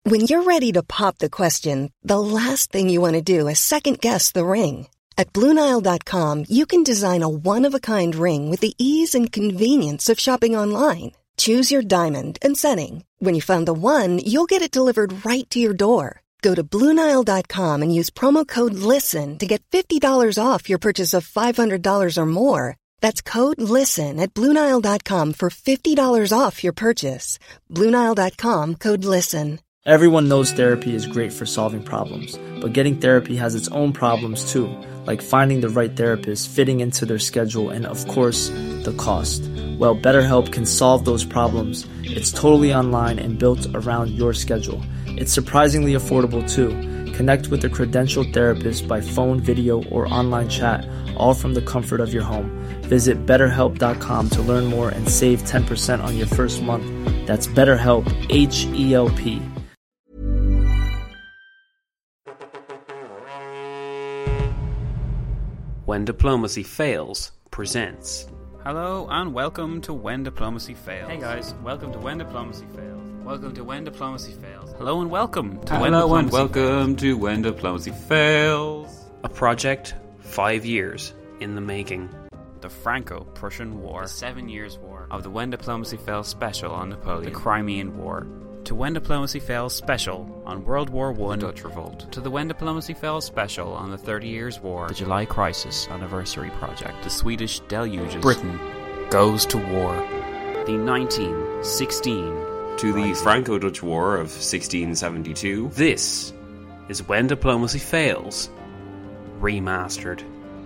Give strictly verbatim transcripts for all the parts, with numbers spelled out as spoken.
When you're ready to pop the question, the last thing you want to do is second-guess the ring. At Blue Nile dot com, you can design a one-of-a-kind ring with the ease and convenience of shopping online. Choose your diamond and setting. When you find the one, you'll get it delivered right to your door. Go to Blue Nile dot com and use promo code LISTEN to get fifty dollars off your purchase of five hundred dollars or more. That's code LISTEN at Blue Nile dot com for fifty dollars off your purchase. Blue Nile dot com, code LISTEN. Everyone knows therapy is great for solving problems, but getting therapy has its own problems too, like finding the right therapist, fitting into their schedule, and of course, the cost. Well, BetterHelp can solve those problems. It's totally online and built around your schedule. It's surprisingly affordable too. Connect with a credentialed therapist by phone, video, or online chat, all from the comfort of your home. Visit better help dot com to learn more and save ten percent on your first month. That's BetterHelp, H E L P. When Diplomacy Fails presents. Hello and welcome to When Diplomacy Fails. Hey guys, welcome to When Diplomacy Fails. Welcome to When Diplomacy Fails. Hello and welcome to When Hello Diplomacy and welcome Fails. to When Diplomacy Fails. A project five years in the making. The Franco-Prussian War. The Seven Years' War. Of the When Diplomacy Fails special on Napoleon. The Crimean War. To When Diplomacy Fails special on World War One, the Dutch Revolt. To the When Diplomacy Fails special on the Thirty Years' War, the July Crisis Anniversary Project, the Swedish Deluges, Britain Goes to War, the nineteen sixteen To the Rising. Franco-Dutch War of sixteen seventy-two. This is When Diplomacy Fails Remastered.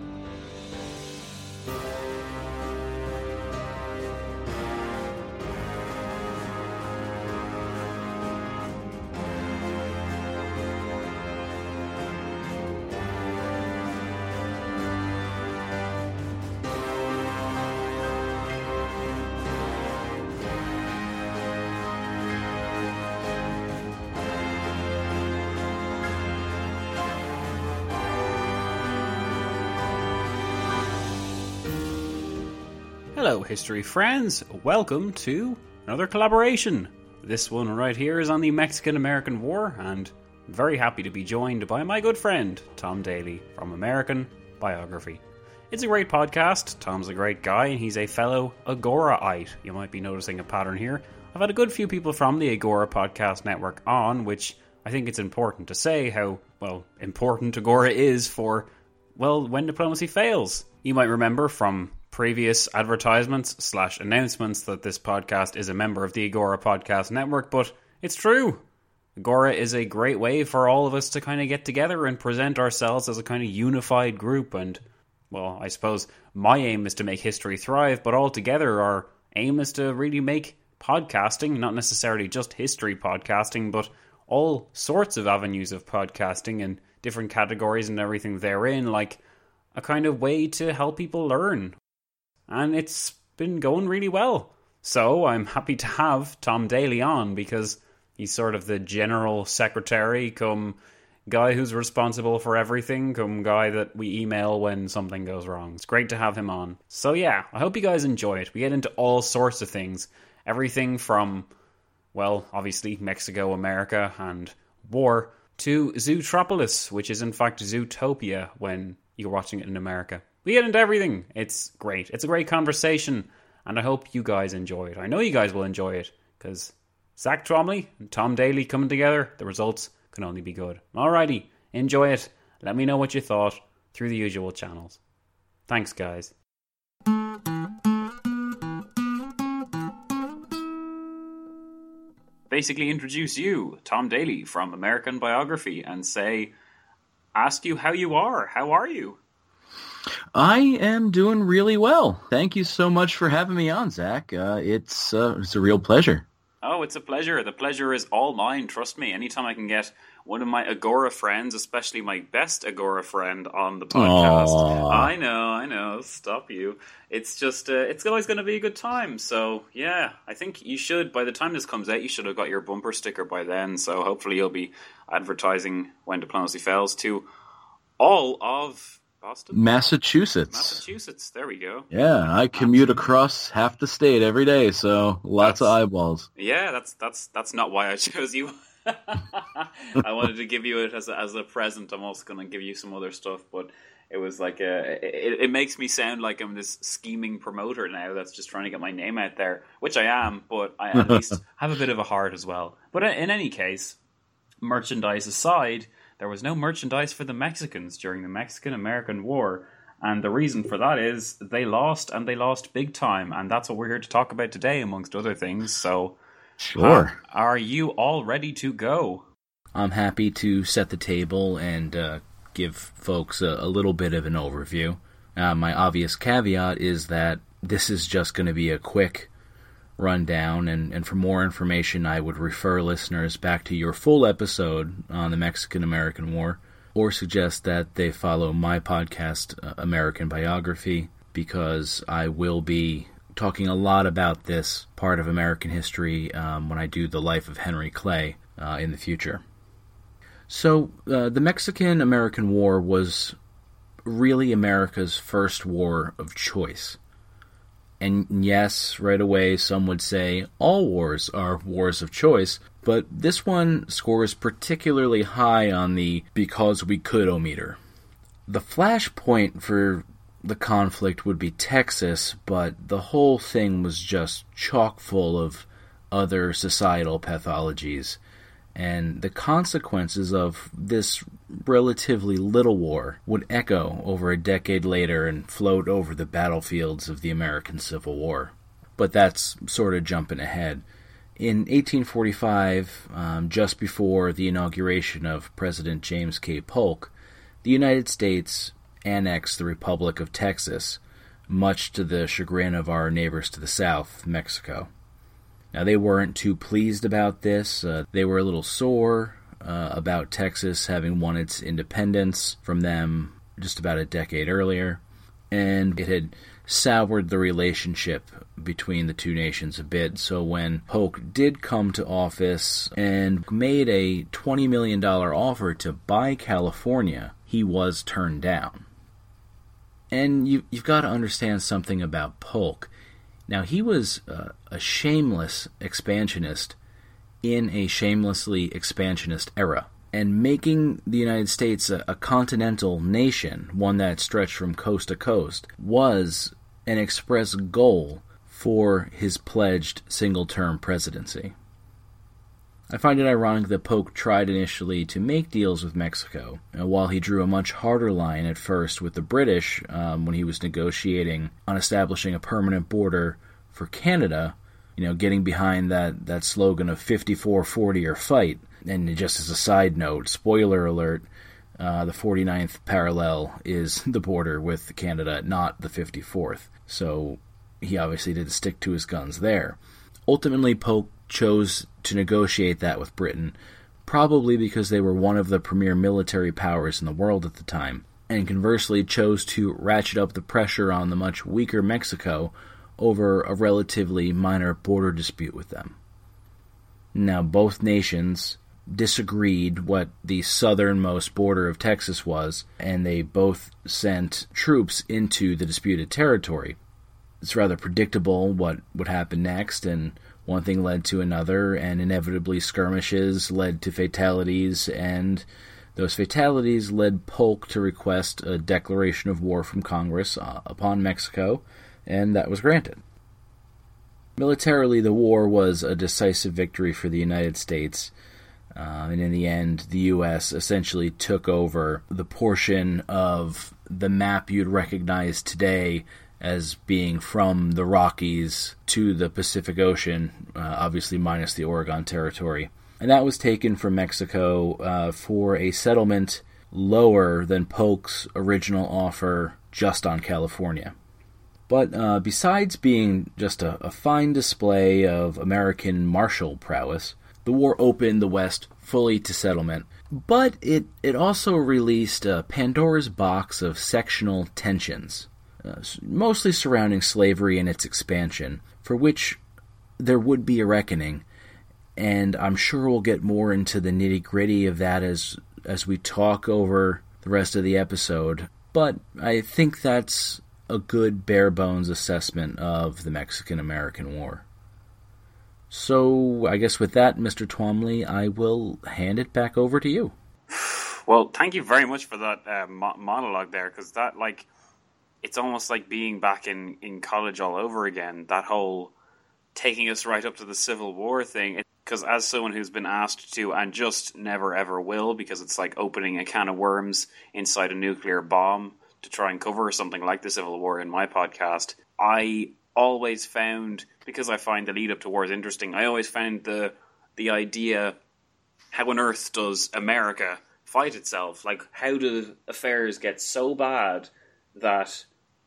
Hello, history friends. Welcome to another collaboration. This one right here is on the Mexican-American War, and I'm very happy to be joined by my good friend, Tom Daly, from American Biography. It's a great podcast. Tom's a great guy, and he's a fellow Agoraite. You might be noticing a pattern here. I've had a good few people from the Agora Podcast Network on, which I think it's important to say how, well, important Agora is for, well, When Diplomacy Fails. You might remember from previous advertisements slash announcements that this podcast is a member of the Agora Podcast Network, but it's true. Agora is a great way for all of us to kind of get together and present ourselves as a kind of unified group, and, well, I suppose my aim is to make history thrive, but altogether our aim is to really make podcasting, not necessarily just history podcasting, but all sorts of avenues of podcasting and different categories and everything therein, like a kind of way to help people learn. And it's been going really well. So I'm happy to have Tom Daly on, because he's sort of the general secretary, come guy who's responsible for everything, come guy that we email when something goes wrong. It's great to have him on. So yeah, I hope you guys enjoy it. We get into all sorts of things. Everything from, well, obviously Mexico, America, and war, to Zootropolis, which is in fact Zootopia when you're watching it in America. We get into everything. It's great. It's a great conversation, and I hope you guys enjoy it. I know you guys will enjoy it, because Zach Tromley and Tom Daly coming together, the results can only be good. Alrighty, enjoy it. Let me know what you thought through the usual channels. Thanks, guys. Basically introduce you, Tom Daly from American Biography, and say, ask you how you are. How are you? I am doing really well. Thank you so much for having me on, Zach. Uh, it's uh, it's a real pleasure. Oh, it's a pleasure. The pleasure is all mine. Trust me. Anytime I can get one of my Agora friends, especially my best Agora friend, on the podcast. Aww. I know, I know. Stop you. It's just, uh, it's always going to be a good time. So, yeah, I think you should, by the time this comes out, you should have got your bumper sticker by then. So hopefully you'll be advertising When Diplomacy Fails to all of Boston? Massachusetts. Massachusetts, there we go. Yeah, I commute across half the state every day, so lots That's, of eyeballs. Yeah, that's that's that's not why I chose you. I wanted to give you it as a, as a present. I'm also going to give you some other stuff, but it was like a, it, it makes me sound like I'm this scheming promoter now that's just trying to get my name out there, which I am, but I at least have a bit of a heart as well. But in any case, merchandise aside, there was no merchandise for the Mexicans during the Mexican-American War. And the reason for that is they lost, and they lost big time. And that's what we're here to talk about today, amongst other things. So, sure. Uh, are you all ready to go? I'm happy to set the table and uh, give folks a, a little bit of an overview. Uh, my obvious caveat is that this is just going to be a quick rundown. And, and for more information, I would refer listeners back to your full episode on the Mexican-American War, or suggest that they follow my podcast, uh, American Biography, because I will be talking a lot about this part of American history um, when I do the life of Henry Clay uh, in the future. So, uh, the Mexican-American War was really America's first war of choice. And yes, right away, some would say all wars are wars of choice, but this one scores particularly high on the because we could-o-meter. The flashpoint for the conflict would be Texas, but the whole thing was just chock full of other societal pathologies, and the consequences of this relatively little war would echo over a decade later and float over the battlefields of the American Civil War. But that's sort of jumping ahead. In eighteen forty-five, um, just before the inauguration of President James K. Polk, the United States annexed the Republic of Texas, much to the chagrin of our neighbors to the south, Mexico. Now, they weren't too pleased about this. Uh, they were a little sore uh, about Texas having won its independence from them just about a decade earlier, and it had soured the relationship between the two nations a bit. So when Polk did come to office and made a twenty million dollars offer to buy California, he was turned down. And you, you've got to understand something about Polk. Now, he was uh, a shameless expansionist in a shamelessly expansionist era. And making the United States a, a continental nation, one that stretched from coast to coast, was an express goal for his pledged single-term presidency. I find it ironic that Polk tried initially to make deals with Mexico, uh, while he drew a much harder line at first with the British um, when he was negotiating on establishing a permanent border for Canada, you know, getting behind that, that slogan of fifty-four forty or fight. And just as a side note, spoiler alert, uh, the forty-ninth parallel is the border with Canada, not the fifty-fourth. So he obviously didn't stick to his guns there. Ultimately, Polk chose to negotiate that with Britain, probably because they were one of the premier military powers in the world at the time, and conversely chose to ratchet up the pressure on the much weaker Mexico over a relatively minor border dispute with them. Now, both nations disagreed what the southernmost border of Texas was, and they both sent troops into the disputed territory. It's rather predictable what would happen next, and one thing led to another, and inevitably skirmishes led to fatalities, and those fatalities led Polk to request a declaration of war from Congress uh, upon Mexico, and that was granted. Militarily, the war was a decisive victory for the United States, uh, and in the end, the U S essentially took over the portion of the map you'd recognize today as being from the Rockies to the Pacific Ocean, uh, obviously minus the Oregon Territory. And that was taken from Mexico uh, for a settlement lower than Polk's original offer just on California. But uh, besides being just a, a fine display of American martial prowess, the war opened the West fully to settlement, but it, it also released uh, Pandora's box of sectional tensions, uh, mostly surrounding slavery and its expansion, for which there would be a reckoning, and I'm sure we'll get more into the nitty-gritty of that as as we talk over the rest of the episode, but I think that's a good bare-bones assessment of the Mexican-American War. So I guess with that, Mister Twomley, I will hand it back over to you. Well, thank you very much for that uh, mo- monologue there, because that, like, it's almost like being back in, in college all over again. That whole taking us right up to the Civil War thing. Because as someone who's been asked to, and just never ever will, because it's like opening a can of worms inside a nuclear bomb to try and cover something like the Civil War in my podcast, I always found, because I find the lead up to wars interesting, I always found the the idea, how on earth does America fight itself? Like, how do affairs get so bad that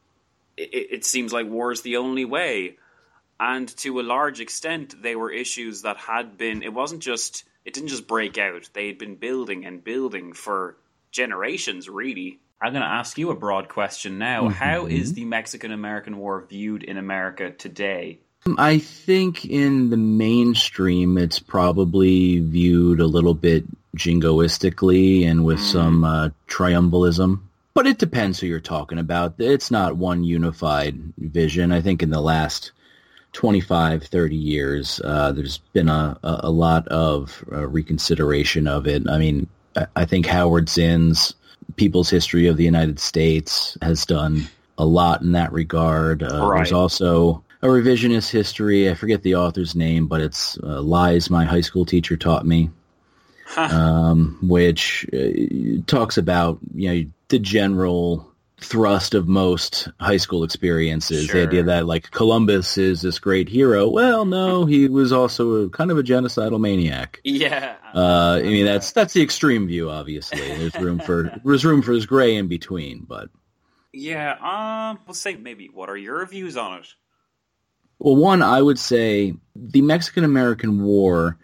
it, it seems like war is the only way? And to a large extent, they were issues that had been, it wasn't just, it didn't just break out. They had been building and building for generations, really. I'm going to ask you a broad question now. Mm-hmm. How is the Mexican-American War viewed in America today? I think in the mainstream, it's probably viewed a little bit jingoistically and with mm. some uh, triumphalism. But it depends who you're talking about. It's not one unified vision. I think in the last twenty-five, thirty years, uh, there's been a, a, a lot of uh, reconsideration of it. I mean, I, I think Howard Zinn's People's History of the United States has done a lot in that regard. Uh, right. There's also a revisionist history. I forget the author's name, but it's uh, Lies My High School Teacher Taught Me, huh. um, which uh, talks about, you know, the general thrust of most high school experiences. Sure. The idea that, like, Columbus is this great hero. Well, no, he was also a, kind of a genocidal maniac. Yeah. Uh, I mean, that's that's the extreme view, obviously. There's room for there's room for this gray in between, but... Yeah, um, we'll say maybe, what are your views on it? Well, one, I would say the Mexican-American War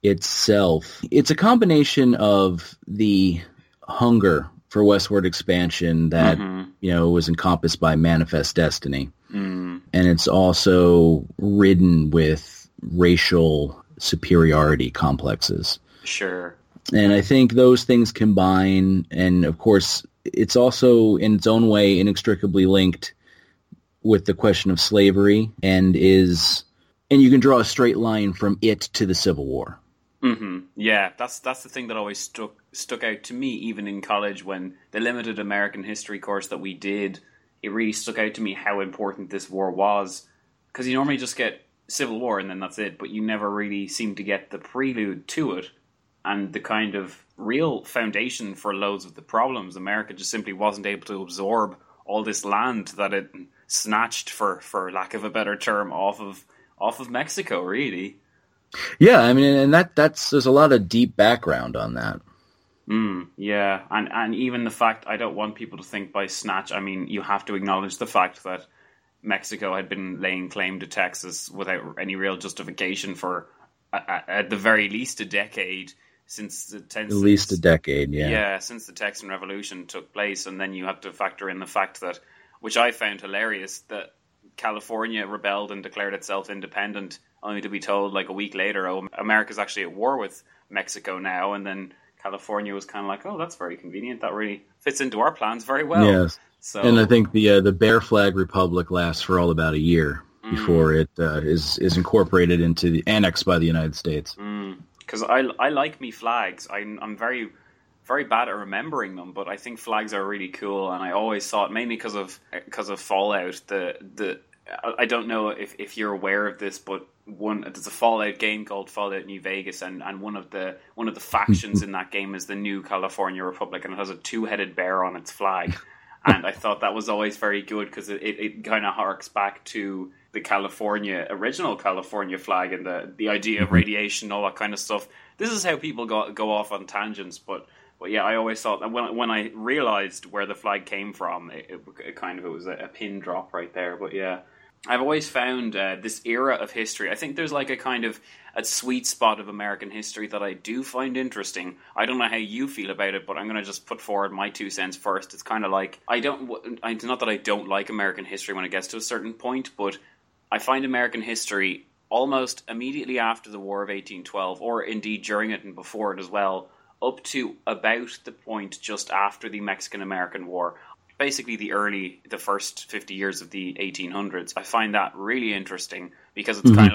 itself, it's a combination of the hunger for westward expansion that, mm-hmm. you know, was encompassed by Manifest Destiny. Mm. And it's also ridden with racial superiority complexes. Sure. And I think those things combine, and of course, it's also in its own way inextricably linked with the question of slavery, and is, and you can draw a straight line from it to the Civil War. Mm-hmm. Yeah, that's that's the thing that always stuck stuck out to me, even in college, when the limited American history course that we did, it really stuck out to me how important this war was, because you normally just get Civil War and then that's it, but you never really seem to get the prelude to it and the kind of real foundation for loads of the problems. America just simply wasn't able to absorb all this land that it snatched, for, for lack of a better term, off of off of Mexico, really. Yeah, I mean, and that that's there's a lot of deep background on that. Mm, yeah, and and even the fact, I don't want people to think by snatch, I mean, you have to acknowledge the fact that Mexico had been laying claim to Texas without any real justification for, at, at the very least, a decade. Since the ten, At least a decade, yeah. Yeah, since the Texan Revolution took place, and then you have to factor in the fact that, which I found hilarious, that California rebelled and declared itself independent, only to be told like a week later, oh, America's actually at war with Mexico now, and then California was kind of like, oh, that's very convenient, that really fits into our plans very well. Yes, so, and I think the uh, the Bear Flag Republic lasts for all about a year mm. before it uh, is, is incorporated into the, annexed by the United States. Mm. Because I, I like me flags. I'm, I'm very, very bad at remembering them, but I think flags are really cool. And I always thought, mainly because of because of Fallout, the the I don't know if, if you're aware of this, but one there's a Fallout game called Fallout New Vegas, and, and one of the one of the factions in that game is the New California Republic, and it has a two-headed bear on its flag. And I thought that was always very good because it, it, it kind of harks back to the California, original California flag, and the, the idea of radiation, all that kind of stuff. This is how people go, go off on tangents, but, but yeah, I always thought that when, when I realized where the flag came from, it, it, it kind of, it was a, a pin drop right there, but yeah. I've always found uh, this era of history, I think there's like a kind of a sweet spot of American history that I do find interesting. I don't know how you feel about it, but I'm going to just put forward my two cents first. It's kind of like, I don't, it's not that I don't like American history when it gets to a certain point, but I find American history almost immediately after the War of eighteen twelve, or indeed during it and before it as well, up to about the point just after the Mexican-American War. Basically the early, the first fifty years of the eighteen hundreds. I find that really interesting because it's mm-hmm. kind of like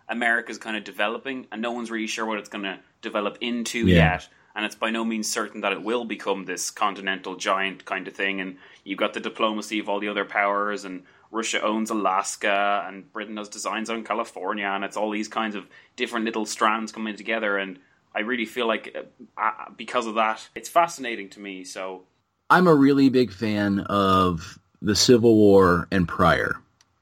America's kind of developing, and no one's really sure what it's going to develop into Yeah. yet. And it's by no means certain that it will become this continental giant kind of thing. And you've got the diplomacy of all the other powers, and Russia owns Alaska, and Britain has designs on California, and it's all these kinds of different little strands coming together. And I really feel like uh, because of that, it's fascinating to me. So I'm a really big fan of the Civil War and prior.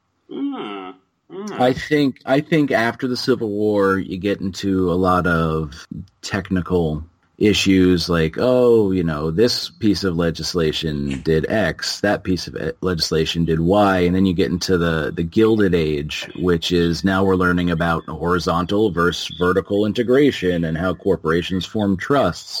mm, mm. I think I think after the Civil War, you get into a lot of technical issues like, oh, you know, this piece of legislation did X, that piece of legislation did Y, and then you get into the, the Gilded Age, which is now we're learning about horizontal versus vertical integration and how corporations form trusts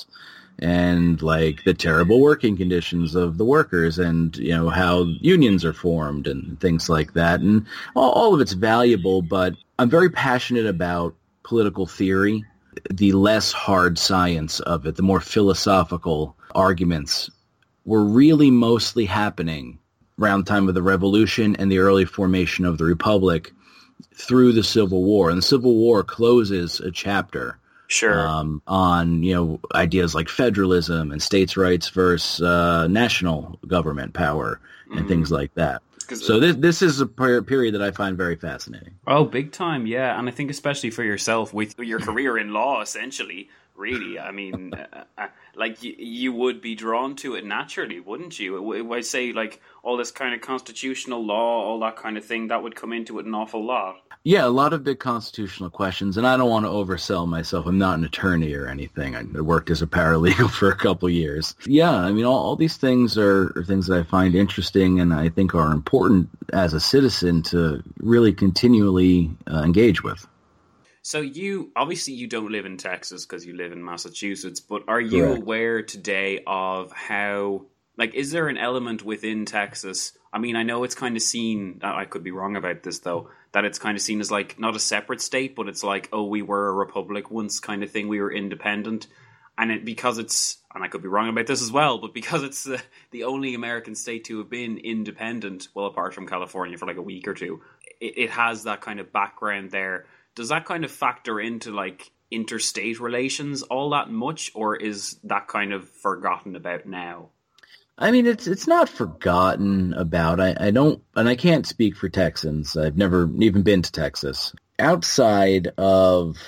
and like the terrible working conditions of the workers and, you know, how unions are formed and things like that. And all, all of it's valuable, but I'm very passionate about political theory. The less hard science of it, the more philosophical arguments were really mostly happening around the time of the Revolution and the early formation of the Republic through the Civil War. And the Civil War closes a chapter Sure. um, on, you know, ideas like federalism and states' rights versus uh, national government power and Mm-hmm. things like that. So this this is a per- period that I find very fascinating. Oh, big time, yeah. And I think especially for yourself with your career in law, essentially, really, I mean, uh, uh, like you, you would be drawn to it naturally, wouldn't you? I say like all this kind of constitutional law, all that kind of thing, that would come into it an awful lot. Yeah, a lot of big constitutional questions, and I don't want to oversell myself. I'm not an attorney or anything. I worked as a paralegal for a couple years. Yeah, I mean, all, all these things are, are things that I find interesting and I think are important as a citizen to really continually uh, engage with. So you, obviously you don't live in Texas because you live in Massachusetts, but are you Correct. aware today of how, like, is there an element within Texas? I mean, I know it's kind of seen, I could be wrong about this though, that it's kind of seen as like not a separate state, but it's like, oh, we were a republic once kind of thing. We were independent. And it, because it's, and I could be wrong about this as well, but because it's uh, the only American state to have been independent, well, apart from California for like a week or two, it, it has that kind of background there. Does that kind of factor into like interstate relations all that much, or is that kind of forgotten about now? I mean, it's it's not forgotten about. I, I don't, and I can't speak for Texans. I've never even been to Texas. Outside of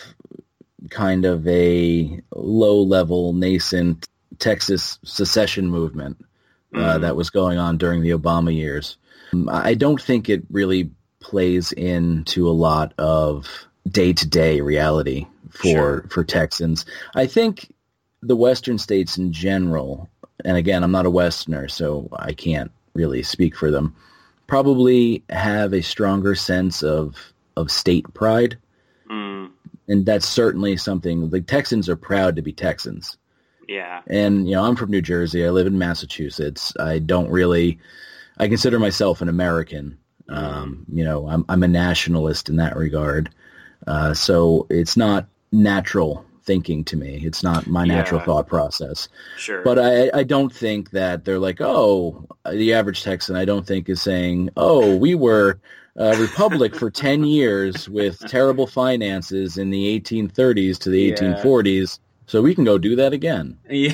kind of a low-level, nascent Texas secession movement uh, mm. that was going on during the Obama years, I don't think it really plays into a lot of day-to-day reality for Sure. for Texans. I think the Western states in general, and again, I'm not a Westerner, so I can't really speak for them, probably have a stronger sense of of state pride. Mm. And that's certainly something, the Texans are proud to be Texans. Yeah. And, you know, I'm from New Jersey. I live in Massachusetts. I don't really, I consider myself an American. Um, you know, I'm, I'm a nationalist in that regard. Uh, so it's not natural thinking to me. It's not my natural Yeah. thought process. Sure. But I, I don't think that they're like, oh, the average Texan, I don't think is saying, oh, we were a republic for ten years with terrible finances in the eighteen thirties to the Yeah. eighteen forties. So we can go do that again. Yeah,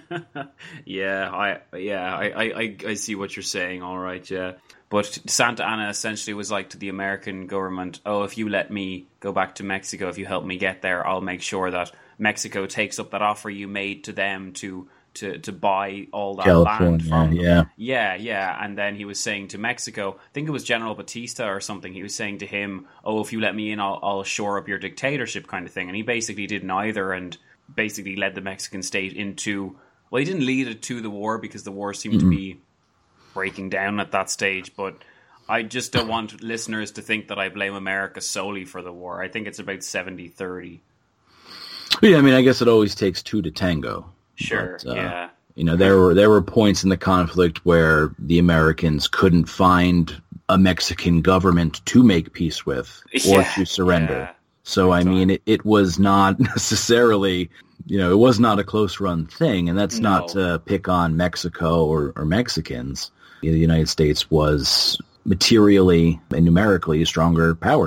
yeah, I, yeah, I, I, I see what you're saying. All right, yeah, but Santa Anna essentially was like to the American government, "Oh, if you let me go back to Mexico, if you help me get there, I'll make sure that Mexico takes up that offer you made to them to to to buy all that California, land from them." yeah. Yeah, yeah, and then he was saying to Mexico, I think it was General Batista or something. He was saying to him, "Oh, if you let me in, I'll, I'll shore up your dictatorship," kind of thing. And he basically did neither, and basically led the Mexican state into, well, he didn't lead it to the war because the war seemed mm-hmm. to be breaking down at that stage, but I just don't want listeners to think that I blame America solely for the war. I think it's about seventy thirty. Yeah, I mean, I guess it always takes two to tango. Sure, but, uh, yeah. You know, there were there were points in the conflict where the Americans couldn't find a Mexican government to make peace with or Yeah, to surrender. yeah. So, I mean, it, it was not necessarily, you know, it was not a close-run thing, and that's No. not to pick on Mexico or, or Mexicans. The United States was materially and numerically a stronger power.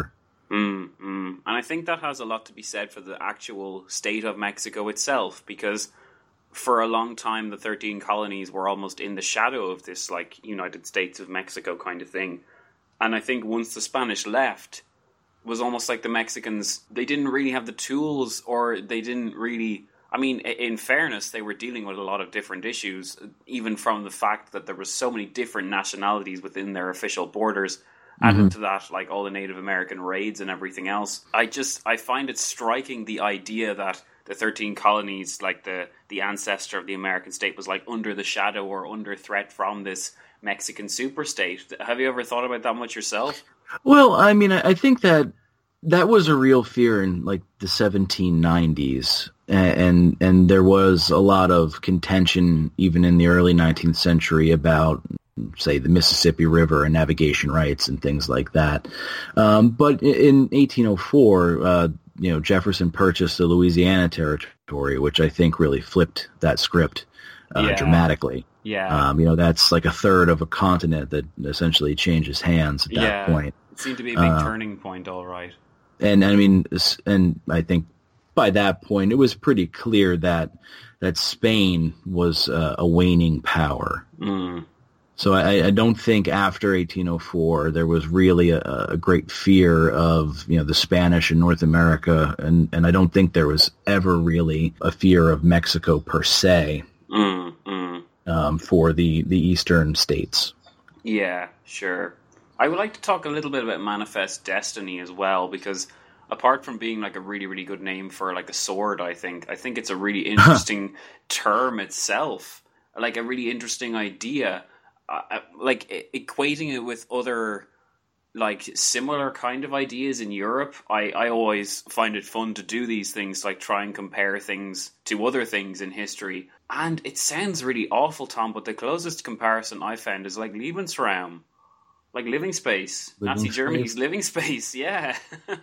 Mm, mm. And I think that has a lot to be said for the actual state of Mexico itself, because for a long time the thirteen colonies were almost in the shadow of this like United States of Mexico kind of thing. And I think once the Spanish left, it was almost like the Mexicans, they didn't really have the tools, or they didn't really, I mean, in fairness, they were dealing with a lot of different issues, even from the fact that there was so many different nationalities within their official borders. Added mm-hmm. to that, like all the Native American raids and everything else. I just, I find it striking, the idea that the thirteen colonies, like the, the ancestor of the American state, was like under the shadow or under threat from this Mexican superstate. Have you ever thought about that much yourself? Well, I mean, I think that that was a real fear in like the seventeen nineties. And, and there was a lot of contention even in the early nineteenth century about, say, the Mississippi River and navigation rights and things like that. Um, but in eighteen oh four, uh, you know, Jefferson purchased the Louisiana Territory, which I think really flipped that script uh, yeah. dramatically. Yeah. Um, you know, that's like a third of a continent that essentially changes hands at that yeah. point. It seemed to be a big uh, turning point, all right. And I mean, and I think by that point, it was pretty clear that that Spain was uh, a waning power. Mm. So I, I don't think after eighteen oh four there was really a, a great fear of, you know, the Spanish in North America, and, and I don't think there was ever really a fear of Mexico per se mm, mm. Um, for the, the eastern states. Yeah, sure. I would like to talk a little bit about Manifest Destiny as well, because apart from being like a really, really good name for like a sword, I think, I think it's a really interesting term itself, like a really interesting idea. Uh, like equating it with other like similar kind of ideas in Europe, I, I always find it fun to do these things, like try and compare things to other things in history. And it sounds really awful, Tom, but the closest comparison I found is like Lebensraum, like living space, living Nazi space. Germany's living space. Yeah.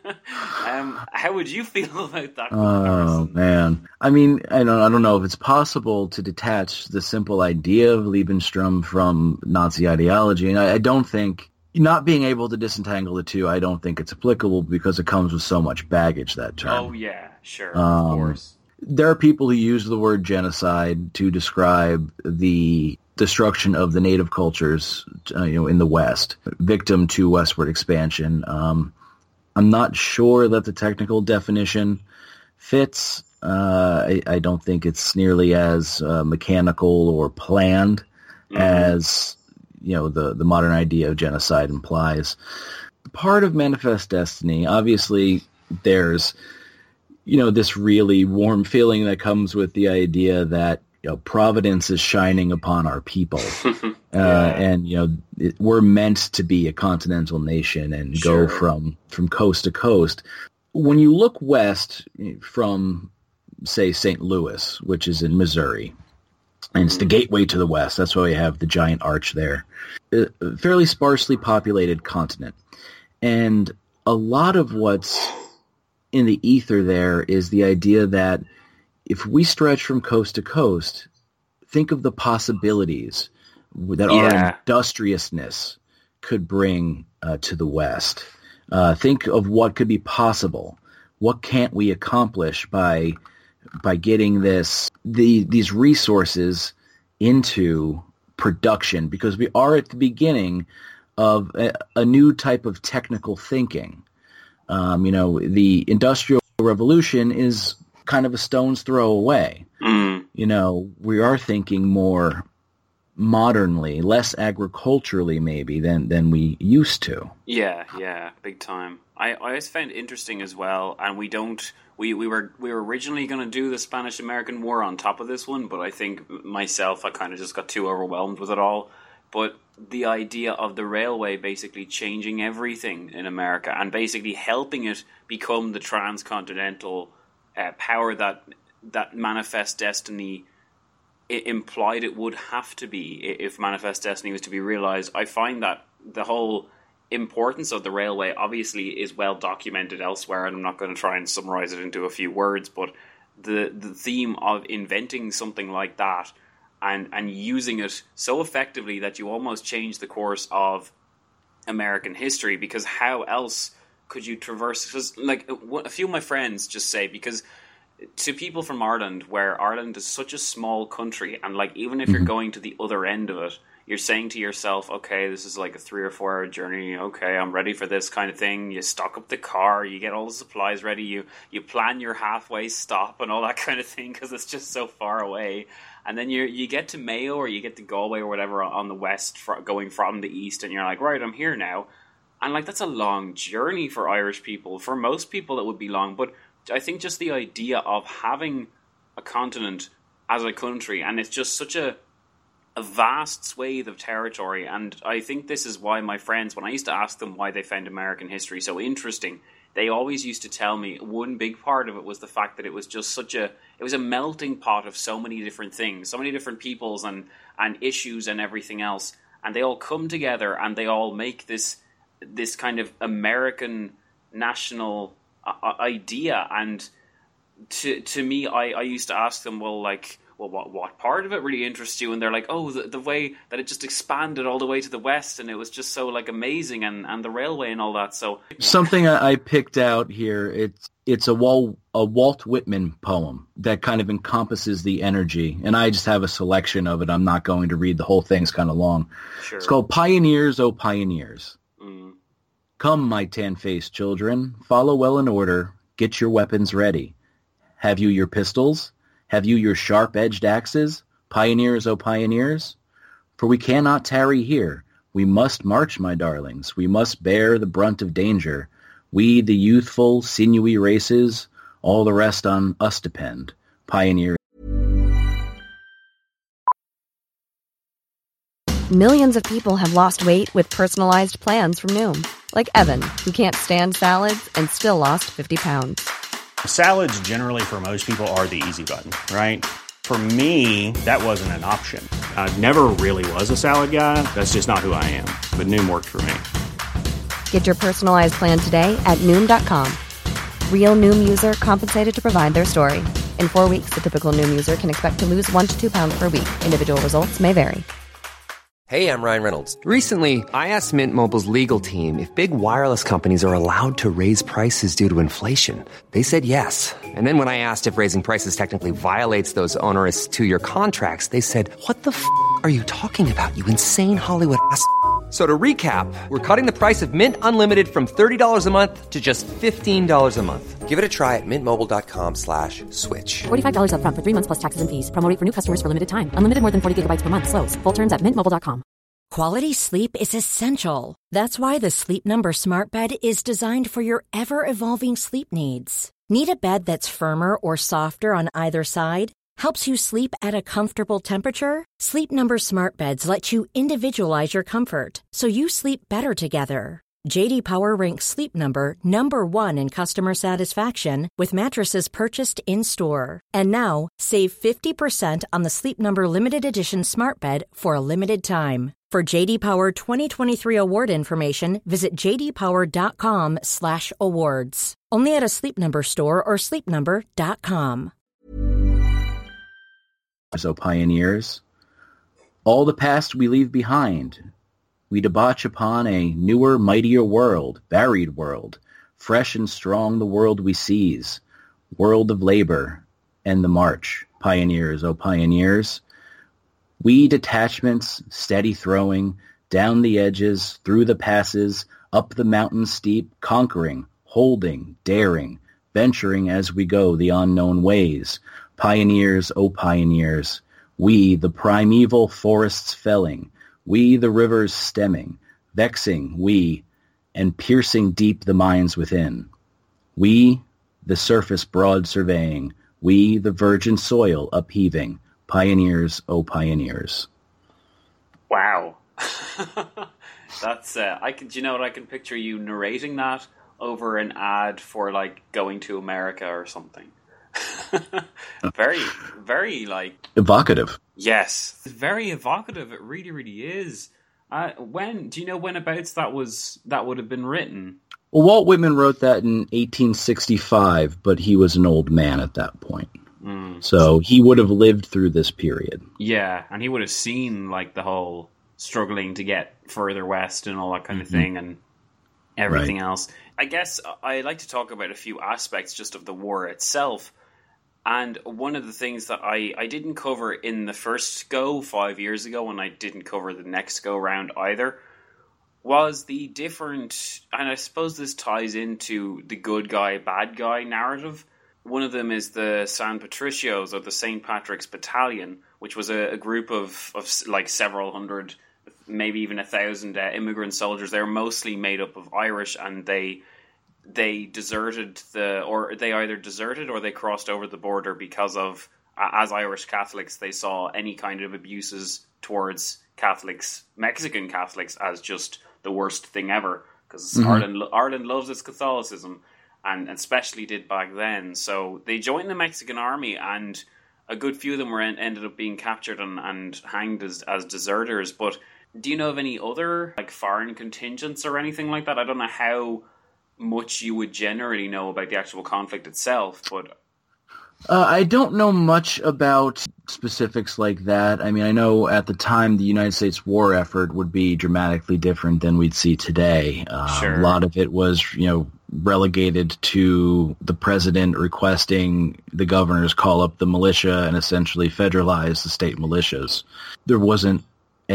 um, how would you feel about that comparison? Oh man, I mean, I don't, I don't know if it's possible to detach the simple idea of Lebensraum from Nazi ideology, and I, I don't think, not being able to disentangle the two, I don't think it's applicable because it comes with so much baggage, that term. Oh yeah, sure, um, of course. There are people who use the word genocide to describe the destruction of the native cultures, uh, you know, in the West, victim to westward expansion. Um, I'm not sure that the technical definition fits. Uh, I, I don't think it's nearly as uh, mechanical or planned mm-hmm. as, you know, the, the modern idea of genocide implies. Part of Manifest Destiny, obviously, there's, you know, this really warm feeling that comes with the idea that, you know, Providence is shining upon our people. yeah. uh, and, you know, it, we're meant to be a continental nation and sure. go from, from coast to coast. When you look west from, say, Saint Louis, which is in Missouri, and it's the gateway to the west, that's why we have the giant arch there, a fairly sparsely populated continent. And a lot of what's in the ether there is the idea that if we stretch from coast to coast, think of the possibilities that yeah. our industriousness could bring uh, to the West. Uh, think of what could be possible. What can't we accomplish by by getting this the these resources into production? Because we are at the beginning of a, a new type of technical thinking. Um, you know, the Industrial Revolution is kind of a stone's throw away. Mm. You know, we are thinking more modernly, less agriculturally maybe than, than we used to. Yeah, yeah, big time. I, I always found it interesting as well, and we don't, we, we were we were originally going to do the Spanish-American War on top of this one, but I think myself, I kind of just got too overwhelmed with it all. But the idea of the railway basically changing everything in America and basically helping it become the transcontinental Uh, power that that Manifest Destiny it implied it would have to be if Manifest Destiny was to be realized. I find that the whole importance of the railway obviously is well documented elsewhere, and I'm not going to try and summarize it into a few words, but the the theme of inventing something like that and and using it so effectively that you almost change the course of American history, because how else could you traverse? Because like a few of my friends just say, because to people from Ireland, where Ireland is such a small country, and like even if mm-hmm. you're going to the other end of it, you're saying to yourself, okay, this is like a three or four hour journey. Okay, I'm ready for this kind of thing. You stock up the car, you get all the supplies ready, you you plan your halfway stop and all that kind of thing because it's just so far away. And then you you get to Mayo or you get to Galway or whatever on the west, going from the east, and you're like, right, I'm here now. And like that's a long journey for Irish people. For most people, it would be long, but I think just the idea of having a continent as a country, and it's just such a a vast swathe of territory. And I think this is why my friends, when I used to ask them why they found American history so interesting, they always used to tell me one big part of it was the fact that it was just such a, it was a melting pot of so many different things, so many different peoples and, and issues and everything else. And they all come together and they all make this, this kind of American national uh, idea. And to, to me, I, I used to ask them, well, like, well, what what part of it really interests you? And they're like, oh, the, the way that it just expanded all the way to the west, and it was just so like amazing, and, and the railway and all that. So something I picked out here, it's it's a Walt, a Walt Whitman poem that kind of encompasses the energy, and I just have a selection of it. I'm not going to read the whole thing; it's kind of long. Sure. It's called "Pioneers, O Pioneers." Mm. Come, my tan-faced children, follow well in order. Get your weapons ready. Have you your pistols? Have you your sharp-edged axes, pioneers, O pioneers? For we cannot tarry here. We must march, my darlings. We must bear the brunt of danger. We, the youthful, sinewy races, all the rest on us depend. Pioneers. Millions of people have lost weight with personalized plans from Noom. Like Evan, who can't stand salads and still lost fifty pounds. Salads generally for most people are the easy button, right? For me, that wasn't an option. I never really was a salad guy. That's just not who I am. But Noom worked for me. Get your personalized plan today at Noom dot com. Real Noom user compensated to provide their story. In four weeks, the typical Noom user can expect to lose one to two pounds per week. Individual results may vary. Hey, I'm Ryan Reynolds. Recently, I asked Mint Mobile's legal team if big wireless companies are allowed to raise prices due to inflation. They said yes. And then when I asked if raising prices technically violates those onerous two-year contracts, they said, what the f*** are you talking about, you insane Hollywood ass f- So to recap, we're cutting the price of Mint Unlimited from thirty dollars a month to just fifteen dollars a month. Give it a try at mintmobile.com slash switch. forty-five dollars up front for three months plus taxes and fees. Promo rate for new customers for limited time. Unlimited more than forty gigabytes per month. Slows full terms at mint mobile dot com. Quality sleep is essential. That's why the Sleep Number Smart Bed is designed for your ever-evolving sleep needs. Need a bed that's firmer or softer on either side? Helps you sleep at a comfortable temperature? Sleep Number Smart Beds let you individualize your comfort, so you sleep better together. J D Power ranks Sleep Number number one in customer satisfaction with mattresses purchased in-store. And now, save fifty percent on the Sleep Number Limited Edition Smart Bed for a limited time. For J D Power twenty twenty-three award information, visit j d power dot com slash awards. Only at a Sleep Number store or sleep number dot com. So pioneers, all the past we leave behind. We debauch upon a newer, mightier world, varied world, fresh and strong the world we seize, world of labor and the march. Pioneers, oh pioneers. We detachments, steady throwing, down the edges, through the passes, up the mountain steep, conquering, holding, daring, venturing as we go the unknown ways. Pioneers, oh pioneers. We, the primeval forests felling, we, the rivers stemming, vexing, we, and piercing deep the minds within. We, the surface broad surveying, we, the virgin soil upheaving. Pioneers, oh pioneers. Wow. That's, uh, I can, do you know what, I can picture you narrating that over an ad for, like, going to America or something. very, very, like... evocative. Yes. Very evocative. It really, really is. Uh, when, do you know when abouts that was, that would have been written? Well, Walt Whitman wrote that in eighteen sixty-five, but he was an old man at that point. Mm. So he would have lived through this period. Yeah, and he would have seen, like, the whole struggling to get further west and all that kind mm-hmm. of thing. And everything right. else. I guess I like to talk about a few aspects just of the war itself. And one of the things that I, I didn't cover in the first go five years ago, and I didn't cover the next go round either, was the different, and I suppose this ties into the good guy, bad guy narrative. One of them is the San Patricios, or the Saint Patrick's Battalion, which was a, a group of, of like several hundred, maybe even a thousand uh, immigrant soldiers. They were mostly made up of Irish, and they they deserted the, or they either deserted or they crossed over the border because of, as Irish Catholics, they saw any kind of abuses towards Catholics, Mexican Catholics, as just the worst thing ever, because mm-hmm. Ireland Ireland loves its Catholicism, and especially did back then. So they joined the Mexican army, and a good few of them were en- ended up being captured and, and hanged as, as deserters. But do you know of any other like foreign contingents or anything like that? I don't know how much you would generally know about the actual conflict itself, but uh, I don't know much about specifics like that. I mean, I know at the time the United States war effort would be dramatically different than we'd see today. Um, sure. A lot of it was, you know, relegated to the president requesting the governors call up the militia and essentially federalize the state militias. There wasn't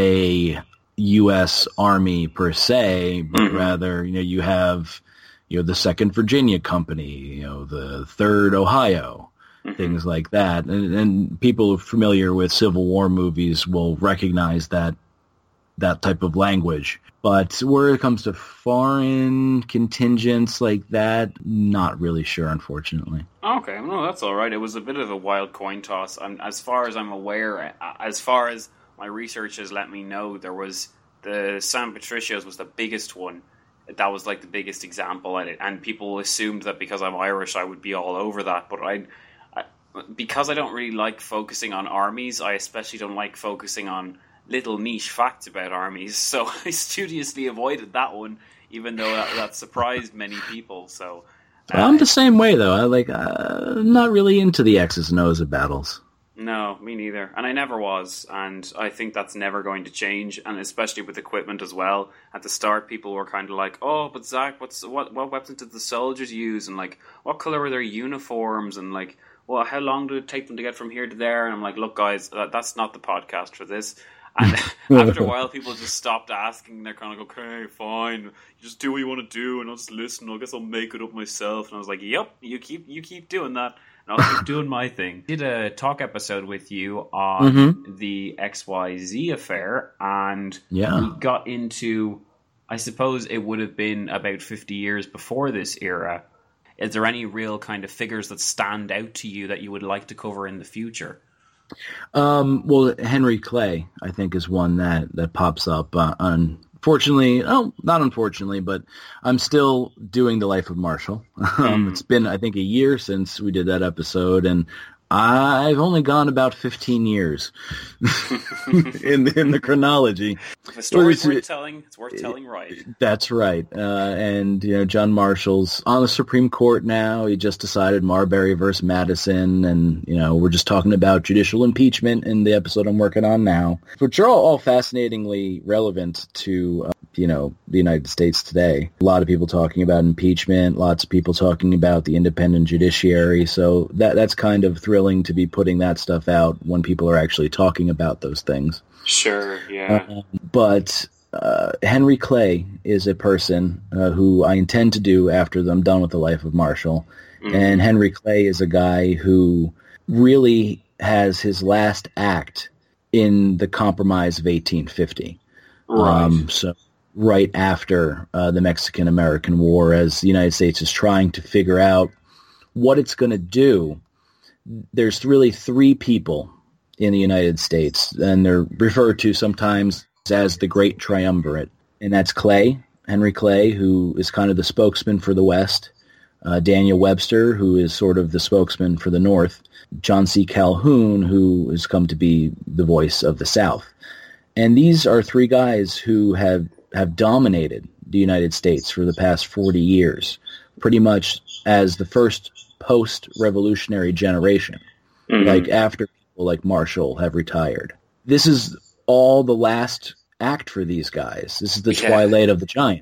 a U S Army per se, but mm-hmm. rather, you know, you have, you know, the Second Virginia Company, you know, the Third Ohio, mm-hmm. things like that. And, and people familiar with Civil War movies will recognize that that type of language. But where it comes to foreign contingents like that, not really sure, unfortunately. Okay, no, that's all right. It was a bit of a wild coin toss. I'm, as far as I'm aware, as far as my research has let me know, there was the San Patricios was the biggest one. That was like the biggest example in it, and people assumed that because I'm Irish, I would be all over that. But I, I, because I don't really like focusing on armies, I especially don't like focusing on little niche facts about armies. So I studiously avoided that one, even though that, that surprised many people. So uh, I'm the same way, though. I like, uh, I'm not really into the X's and O's of battles. No, me neither. And I never was. And I think that's never going to change. And especially with equipment as well. At the start, people were kind of like, oh, but Zach, what's what what weapons did the soldiers use? And like, what color were their uniforms? And like, well, how long did it take them to get from here to there? And I'm like, look, guys, that, that's not the podcast for this. And after a while, people just stopped asking. They're kind of like, okay, fine. You just do what you want to do, and I'll just listen. I guess I'll make it up myself. And I was like, yep, you keep you keep doing that. And I'll keep doing my thing. I did a talk episode with you on mm-hmm. the X Y Z affair, and yeah. we got into, I suppose it would have been about fifty years before this era. Is there any real kind of figures that stand out to you that you would like to cover in the future? Um, well, Henry Clay, I think, is one that, that pops up. Uh, unfortunately, oh, not unfortunately, but I'm still doing The Life of Marshall. Um, mm. It's been, I think, a year since we did that episode, and I've only gone about fifteen years in in the chronology. If a story's worth telling, it's worth telling right. That's right. Uh, and you know, John Marshall's on the Supreme Court now. He just decided Marbury versus Madison, and you know, we're just talking about judicial impeachment in the episode I'm working on now, which are all, all fascinatingly relevant to uh, you know, the United States today. A lot of people talking about impeachment, lots of people talking about the independent judiciary. So that that's kind of thrilling to be putting that stuff out when people are actually talking about those things. Sure, yeah. Uh, but uh, Henry Clay is a person uh, who I intend to do after I'm done with The Life of Marshall. Mm-hmm. And Henry Clay is a guy who really has his last act in the Compromise of eighteen fifty. Right. Um, so right after uh, the Mexican-American War, as the United States is trying to figure out what it's going to do, there's really three people in the United States, and they're referred to sometimes as the Great Triumvirate, and that's Clay, Henry Clay, who is kind of the spokesman for the West, uh, Daniel Webster, who is sort of the spokesman for the North, John C. Calhoun, who has come to be the voice of the South. And these are three guys who have, have dominated the United States for the past forty years, pretty much as the first post-revolutionary generation, mm-hmm. like after people like Marshall have retired. This is all the last act for these guys. This is the yeah. twilight of the giants.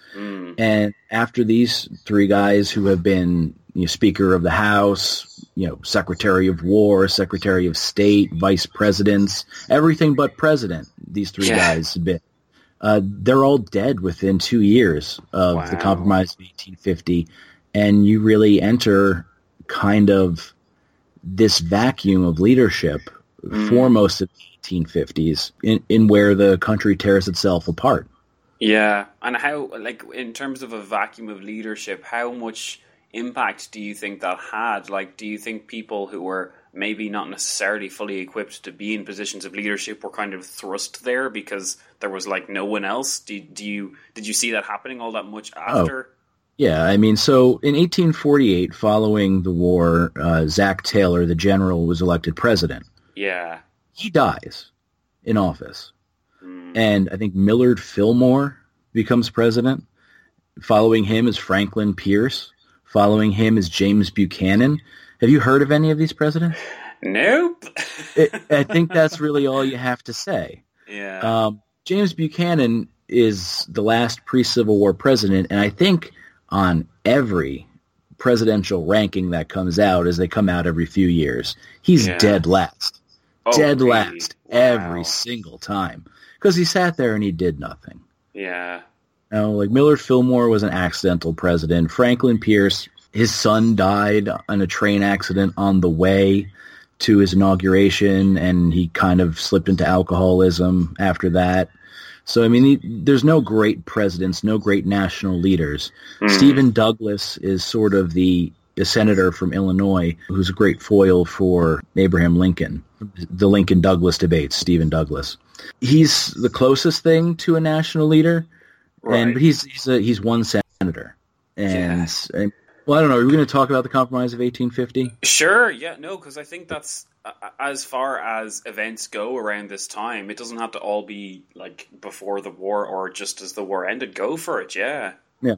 Mm. And after these three guys who have been, you know, Speaker of the House, you know, Secretary of War, Secretary of State, Vice Presidents, everything but President, these three yeah. guys have been, uh, they're all dead within two years of wow. the Compromise of eighteen fifty. And you really enter kind of this vacuum of leadership mm. for most of the eighteen fifties in, in where the country tears itself apart. Yeah. And how, like, in terms of a vacuum of leadership, how much impact do you think that had? Like, do you think people who were maybe not necessarily fully equipped to be in positions of leadership were kind of thrust there because there was, like, no one else? Do, do you, did you see that happening all that much after? Oh. Yeah, I mean, so in eighteen forty-eight, following the war, uh, Zach Taylor, the general, was elected president. Yeah. He dies in office. Mm. And I think Millard Fillmore becomes president. Following him is Franklin Pierce. Following him is James Buchanan. Have you heard of any of these presidents? Nope. it, I think that's really all you have to say. Yeah. Um, James Buchanan is the last pre-Civil War president, and I think on every presidential ranking that comes out, as they come out every few years, he's yeah. dead last. Oh, dead really? last Wow. every single time. Because he sat there and he did nothing. Yeah. You know, like Millard Fillmore was an accidental president. Franklin Pierce, his son died in a train accident on the way to his inauguration, and he kind of slipped into alcoholism after that. So, I mean, he, there's no great presidents, no great national leaders. Mm. Stephen Douglas is sort of the a senator from Illinois who's a great foil for Abraham Lincoln. The Lincoln-Douglas debates, Stephen Douglas. He's the closest thing to a national leader, right. and but he's he's, a, he's one senator. And, yeah. and well, I don't know. Are we going to talk about the Compromise of eighteen fifty? Sure. Yeah. No, because I think that's uh, as far as events go around this time. It doesn't have to all be like before the war or just as the war ended. Go for it. Yeah. Yeah.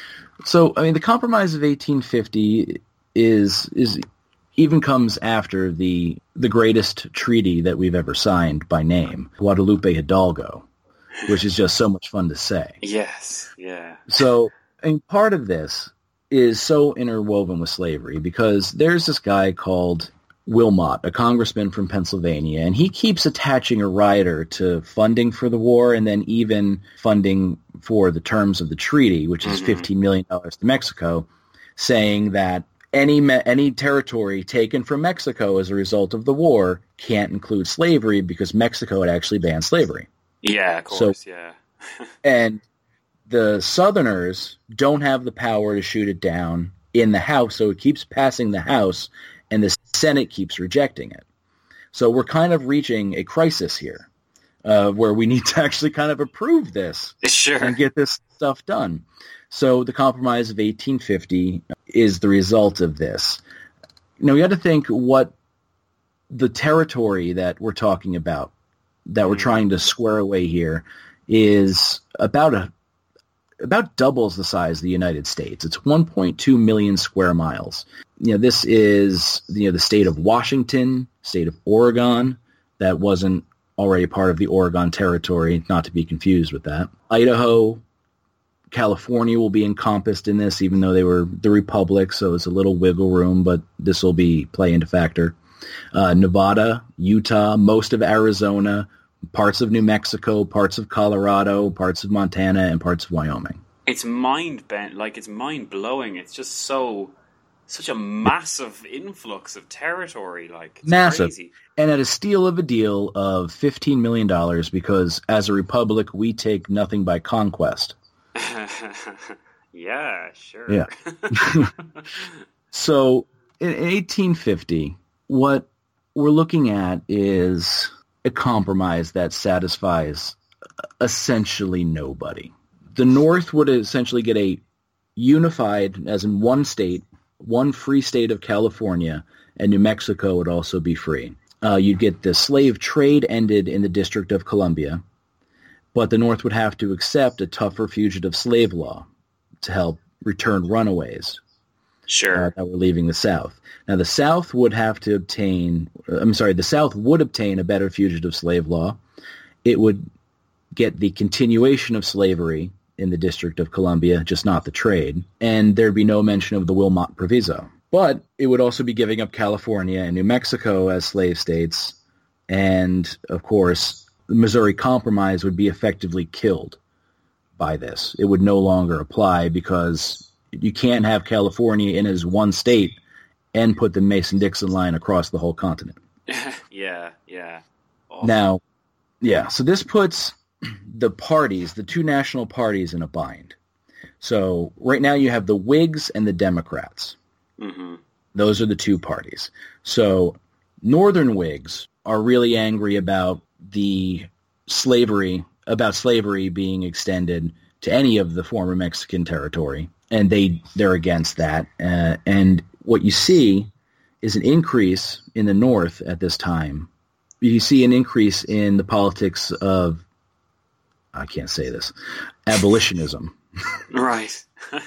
So, I mean, the Compromise of eighteen fifty is is even comes after the the greatest treaty that we've ever signed by name, Guadalupe Hidalgo, which is just so much fun to say. Yes. Yeah. So, I mean, part of this is so interwoven with slavery because there's this guy called Wilmot, a congressman from Pennsylvania, and he keeps attaching a rider to funding for the war and then even funding for the terms of the treaty, which is mm-hmm. fifteen million dollars to Mexico, saying that any me- any territory taken from Mexico as a result of the war can't include slavery because Mexico had actually banned slavery. Yeah, of course, so, yeah. and the Southerners don't have the power to shoot it down in the House, so it keeps passing the House, and the Senate keeps rejecting it. So we're kind of reaching a crisis here, uh, where we need to actually kind of approve this sure. and get this stuff done. So the Compromise of eighteen fifty is the result of this. Now, we got to think what the territory that we're talking about, that we're trying to square away here, is about a about doubles the size of the United States. It's one point two million square miles. You know, this is, you know, the state of Washington, state of Oregon, that wasn't already part of the Oregon Territory, not to be confused with that. Idaho, California will be encompassed in this, even though they were the republic, so it's a little wiggle room, but this will be play into factor. Uh, Nevada, Utah, most of Arizona, parts of New Mexico, parts of Colorado, parts of Montana, and parts of Wyoming. It's mind bent, like it's mind blowing. It's just so, such a massive influx of territory, like it's massive, crazy. And at a steal of a deal of fifteen million dollars, because as a republic we take nothing by conquest. Yeah, sure. Yeah. So in eighteen fifty, what we're looking at is a compromise that satisfies essentially nobody. The North would essentially get a unified, as in one state, one free state of California, and New Mexico would also be free. Uh, you'd get the slave trade ended in the District of Columbia, but the North would have to accept a tougher fugitive slave law to help return runaways. Sure. Uh, that were leaving the South. Now, the South would have to obtain, I'm sorry, the South would obtain a better fugitive slave law. It would get the continuation of slavery in the District of Columbia, just not the trade, and there'd be no mention of the Wilmot Proviso. But it would also be giving up California and New Mexico as slave states, and, of course, the Missouri Compromise would be effectively killed by this. It would no longer apply because you can't have California in as one state and put the Mason-Dixon line across the whole continent. yeah, yeah. Awesome. Now, yeah, so this puts the parties, the two national parties, in a bind. So right now you have the Whigs and the Democrats. Mm-hmm. Those are the two parties. So Northern Whigs are really angry about the slavery, about slavery being extended to any of the former Mexican territory, and they, they're against that. Uh, and what you see is an increase in the North at this time. You see an increase in the politics of, I can't say this, abolitionism. Right.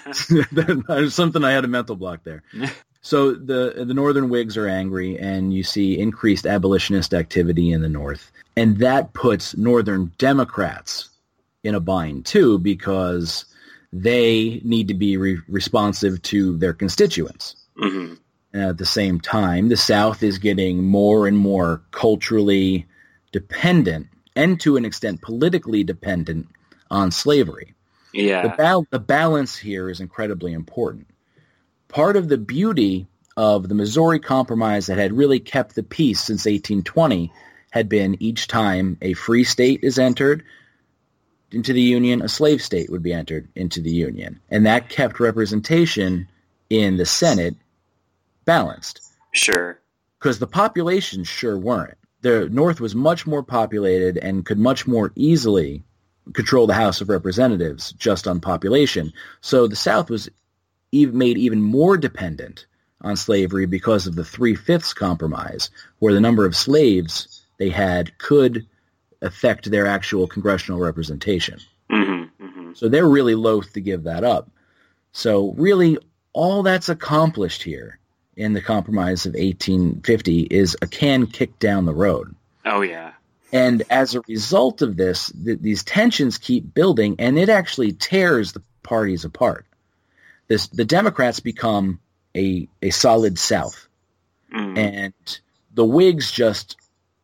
There's something, I had a mental block there. So the the Northern Whigs are angry, and you see increased abolitionist activity in the North. And that puts Northern Democrats in a bind, too, because they need to be re- responsive to their constituents. Mm-hmm. And at the same time, the South is getting more and more culturally dependent, and to an extent politically dependent, on slavery. Yeah. The, bal- the balance here is incredibly important. Part of the beauty of the Missouri Compromise that had really kept the peace since eighteen twenty had been each time a free state is entered into the Union, a slave state would be entered into the Union. And that kept representation in the Senate balanced. Sure. Because the populations sure weren't. The North was much more populated and could much more easily control the House of Representatives just on population. So the South was even made even more dependent on slavery because of the Three-Fifths Compromise, where the number of slaves they had could affect their actual congressional representation. Mm-hmm, mm-hmm. So they're really loath to give that up. So really, all that's accomplished here in the Compromise of eighteen fifty is a can kicked down the road. Oh, yeah. And as a result of this, th- these tensions keep building, and it actually tears the parties apart. This, the Democrats become a, a solid South, mm. and the Whigs just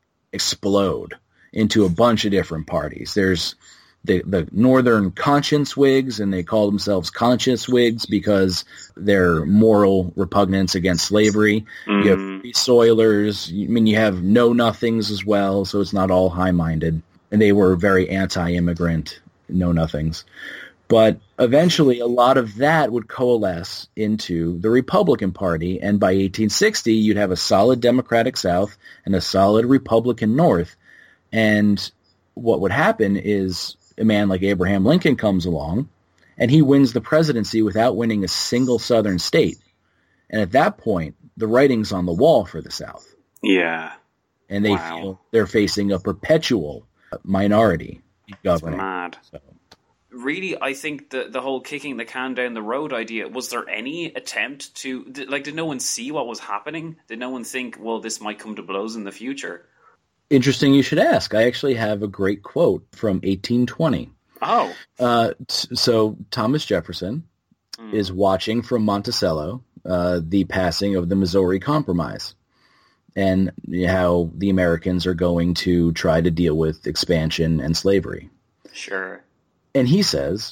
explode into a bunch of different parties. There's the, the Northern Conscience Whigs, and they call themselves Conscience Whigs because their moral repugnance against slavery. Mm. You have Free Soilers. I mean, you have Know-Nothings as well, so it's not all high-minded. And they were very anti-immigrant Know-Nothings. But eventually, a lot of that would coalesce into the Republican Party, and by eighteen sixty, you'd have a solid Democratic South and a solid Republican North. And what would happen is a man like Abraham Lincoln comes along, and he wins the presidency without winning a single Southern state. And at that point, the writing's on the wall for the South. Yeah. And they wow. feel they're facing a perpetual minority governing. Mad. So. Really, I think the the whole kicking the can down the road idea, was there any attempt to, like, did no one see what was happening? Did no one think, well, this might come to blows in the future? Interesting you should ask. I actually have a great quote from eighteen twenty. Oh. Uh, t- so Thomas Jefferson mm. is watching from Monticello uh, the passing of the Missouri Compromise and how the Americans are going to try to deal with expansion and slavery. Sure. And he says,